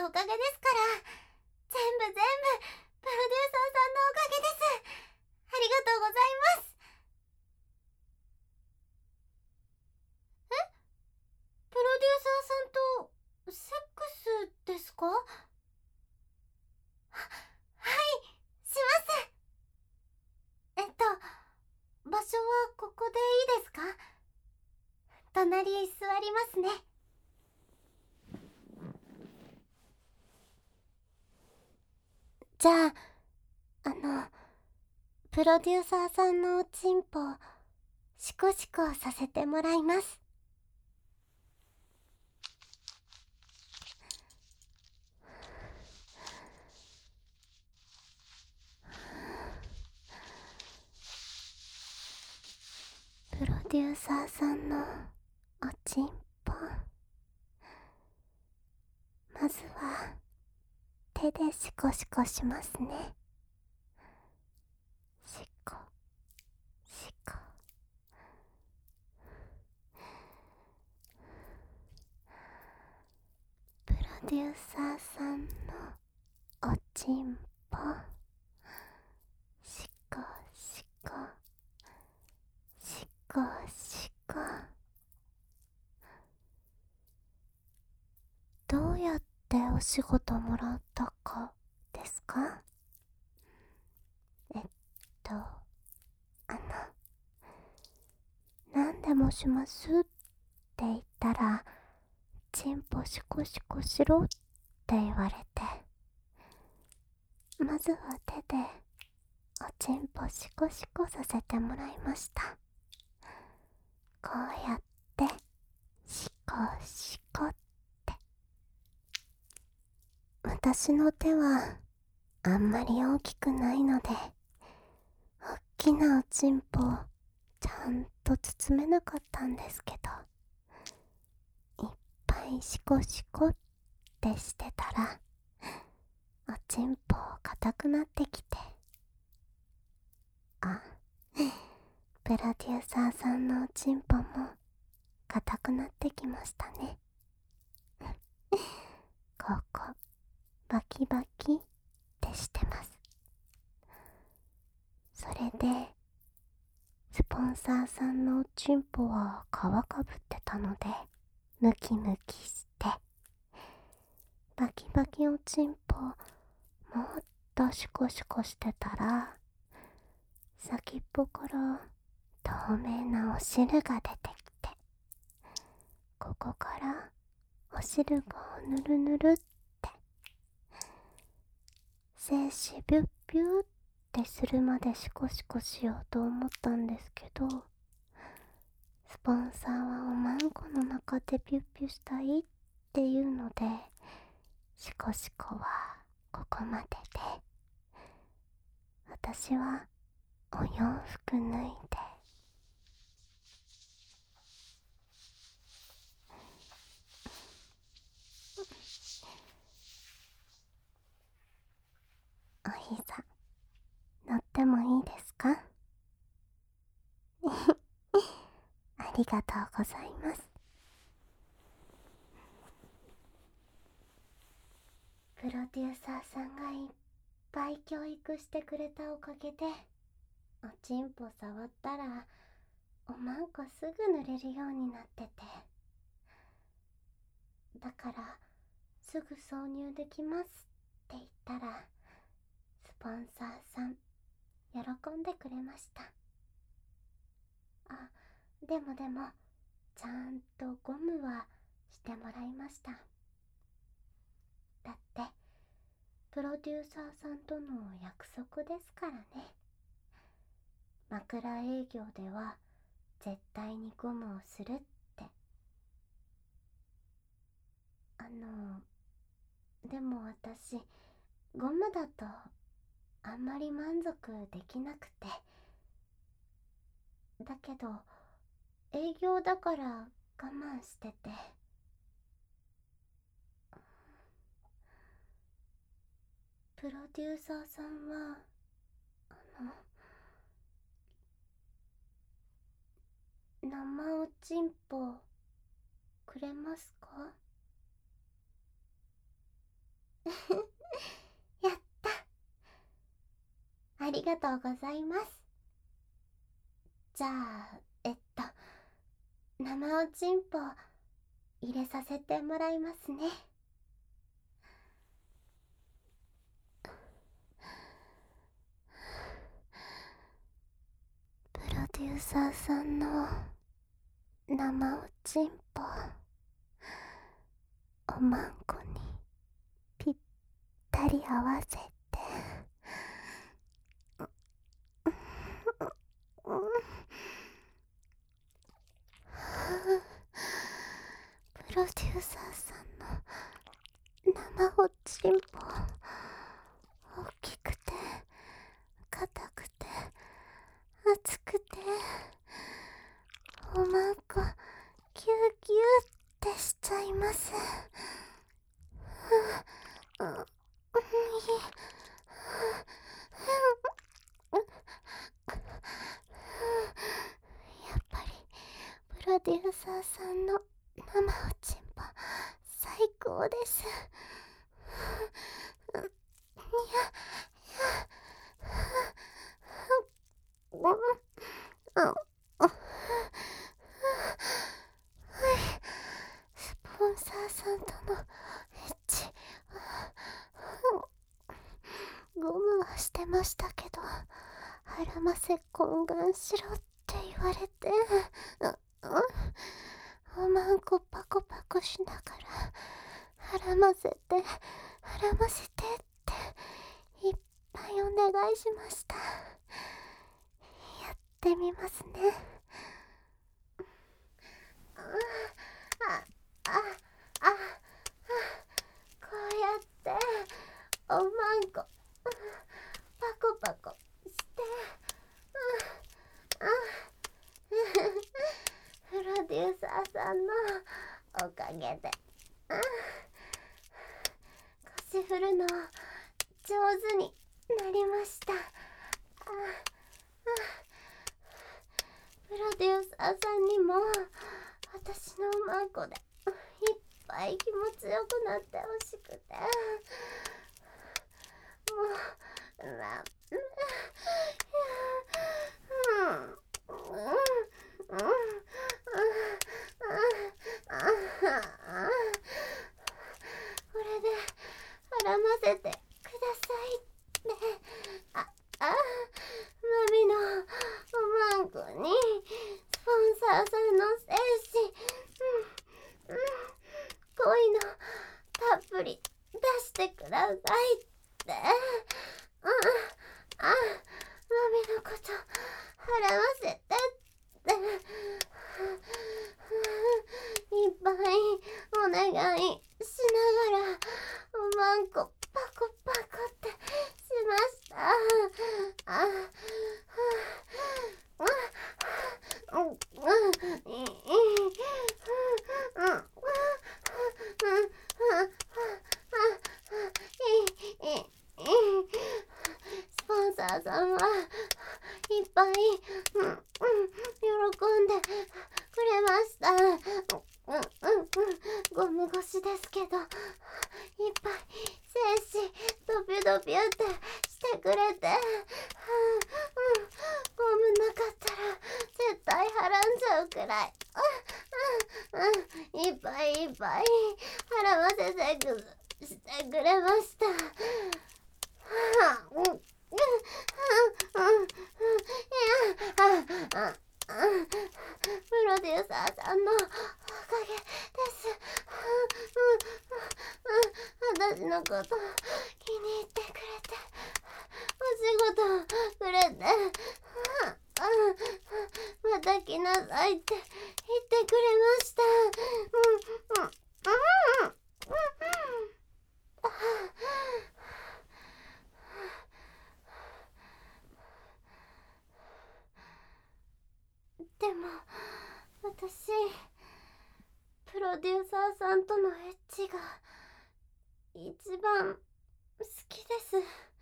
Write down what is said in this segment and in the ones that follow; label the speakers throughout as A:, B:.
A: おかげですから。全部プロデューサーさんのおかげです。ありがとうございます。え、プロデューサーさんとセックスですか？はい、します。場所はここでいいですか？隣座りますね。じゃあ、プロデューサーさんのおちんぽ、シコシコさせてもらいます。プロデューサーさんのおちんぽ、まずは手でシコシコしますね。シコシコ。プロデューサーさんのおちんぽ、シコシコシコシコ。どうやってお仕事もらったかですか？えっとあの何でもしますって言ったら、チンポシコシコしろって言われて、まずは手でおちんぽシコシコさせてもらいました。こうやってシコシコって。私の手はあんまり大きくないので、おっきなおちんぽをちゃんと包めなかったんですけど、いっぱいシコシコってしてたら、おちんぽ硬くなってきて、あ、プロデューサーさんのおちんぽも硬くなってきましたね。ここバキバキってしてます。それでスポンサーさんのおちんぽは皮かぶってたので、ムキムキしてバキバキおちんぽもっとシコシコしてたら、先っぽから透明なお汁が出てきて、ここからお汁がぬるぬるって、精子ビュッビュッってするまでシコシコしようと思ったんですけど、スポンサーはおまんこの中でビュッビュしたいっていうので、シコシコはここまでで、私はお洋服脱いで、お膝乗ってもいいですか？ありがとうございます。プロデューサーさんがいっぱい教育してくれたおかげで、おちんぽ触ったらおまんこすぐ濡れるようになってて、だからすぐ挿入できますって言ったら、スポンサーさん喜んでくれました。あ、でもちゃんとゴムはしてもらいました。だってプロデューサーさんとの約束ですからね。枕営業では絶対にゴムをするって。でも私ゴムだとあんまり満足できなくて、だけど営業だから我慢してて、プロデューサーさんは生おちんぽくれますか？ やった。ありがとうございます。じゃあ、生おちんぽ入れさせてもらいますね。プロデューサーさんの生おちんぽ、おまんこにぴったり合わせて、プロデューサーさんの生おちんぽ、大きくて硬くて熱くて、おまんこギュギュってしちゃいます。やっぱりプロデューサーさんの生おちんぽ最高です。スポンサーさんとのエッチゴムはしてましたけど、腹ませ懇願しろって言われて、おまんこパコパコしながら腹ませて腹ませてっていっぱいお願いしました。やってみますね。こうやっておまんこパコパコしてプロデューサーさんのおかげで腰振るの上手になりました。プロデューサーさんにも私のおまんこでいっぱい気持ちよくなってほしくて、もうこれで絡ませてくださいってマミのおまんこにスポンサーさんの精子恋のたっぷり出してくださいってマミのこと払わせてっていっぱいお願いしながらおまんこパコパコってしました。スポンサーさんはいっぱい喜んでくれました。ゴム越しですけどいっぱい精子ドピュドピュってしてくれて、ゴムなかったら絶対はらんじゃうくらいいっぱいいっぱい払わせてしてくれました。プロデューサーさんのおかげです。私のこと気に入ってくれて、お仕事くれて、また来なさいって言ってくれました。でも私プロデューサーさんとのエッチが一番好きです。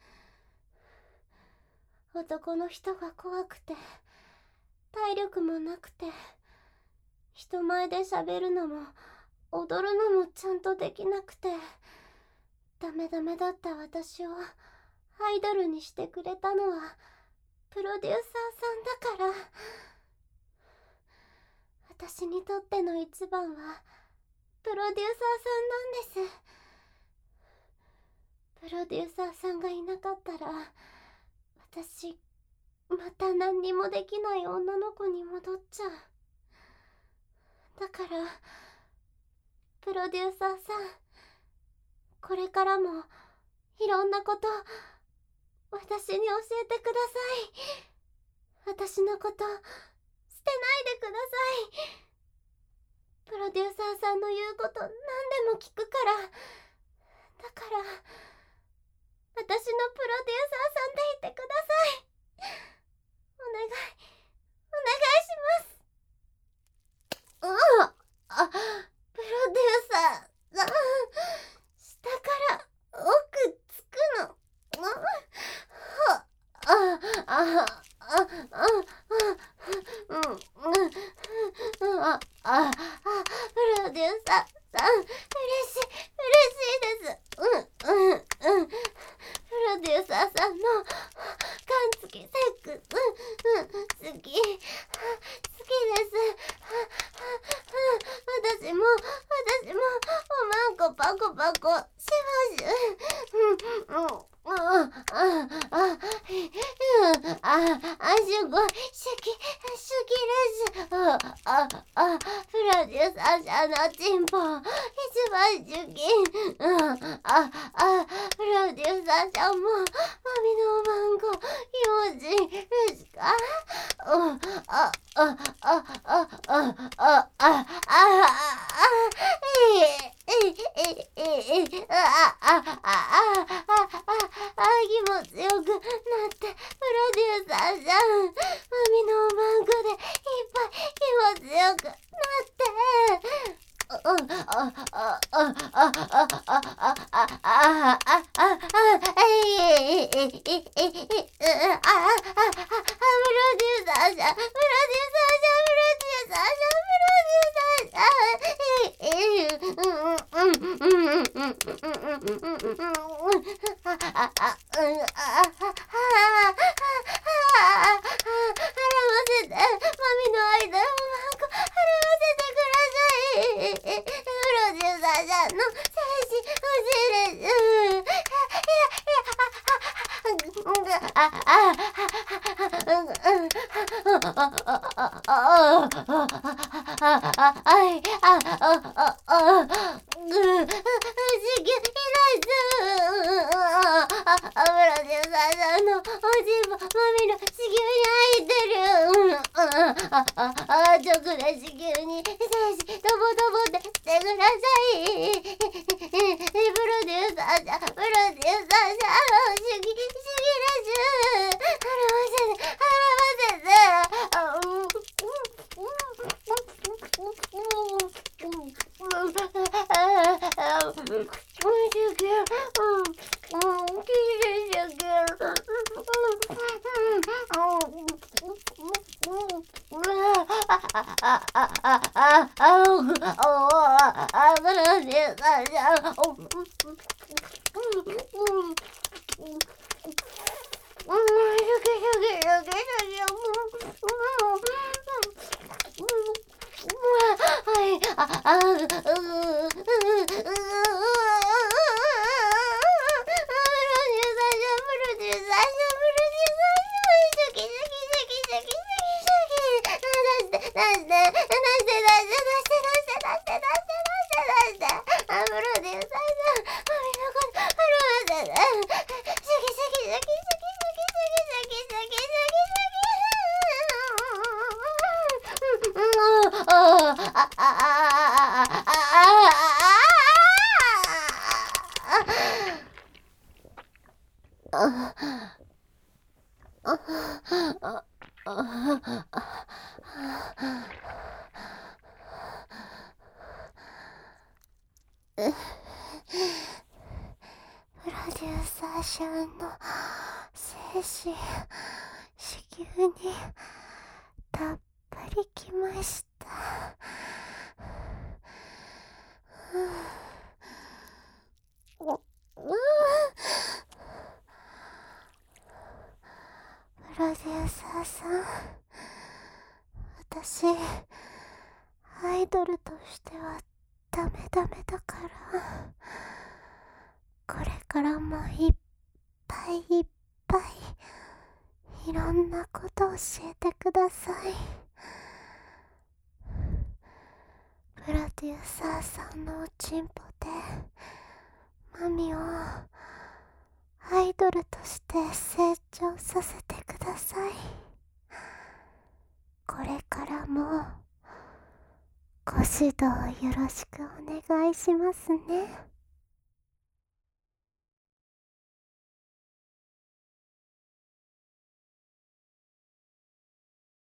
A: 男の人が怖くて体力もなくて、人前で喋るのも踊るのもちゃんとできなくて、 ダメダメだった私をアイドルにしてくれたのはプロデューサーさんだから。私にとっての一番はプロデューサーさんなんです。プロデューサーさんがいなかったら私また何にもできない女の子に戻っちゃう。だからプロデューサーさん、これからもいろんなこと私に教えてください。私のこと捨てないでください。プロデューサーさんの言うこと何でも聞くから。だから私のプロデューサーさんでいてください。お願いお願いします。プロデューサーさん、下から奥つくの。プロデューサーさん、嬉しいです。プロデューサーさんの感付きセックス、好きです。私もおまんこパコパコしましゅ。すごい、好きです。プロデューサーさんのチンポ、一番好き。プロデューサーさんも、マミのおまんこ、用心ですか？気持ちよくなって、プロデューサーさん、マミのおまんこでいっぱい気持ちよくなって。直で子宮に精子ドボドボでしてください。プロデューサーさん、主義です。プロデューサーさんの精子、子宮にたっぷりきました。 プロデューサーさん、私アイドルとしてはダメだから、これからもいっぱいいっぱいいろんなこと教えてください。プロデューサーさんのおちんぽでマミをアイドルとして成長させてください。これからもご指導よろしくお願いしますね。